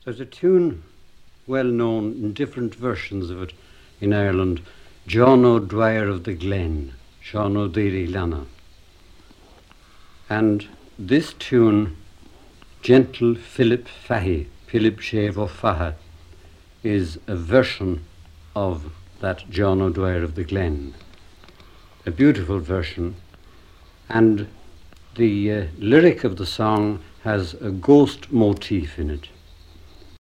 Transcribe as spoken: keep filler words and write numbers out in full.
There's a tune well known in different versions of it in Ireland, John O'Dwyer of the Glen, Sean O'Deary Lana. And this tune, Gentle Philip Fahy, Philip Shave O'Faha, is a version of that John O'Dwyer of the Glen. A beautiful version, and the uh, lyric of the song has a ghost motif in it.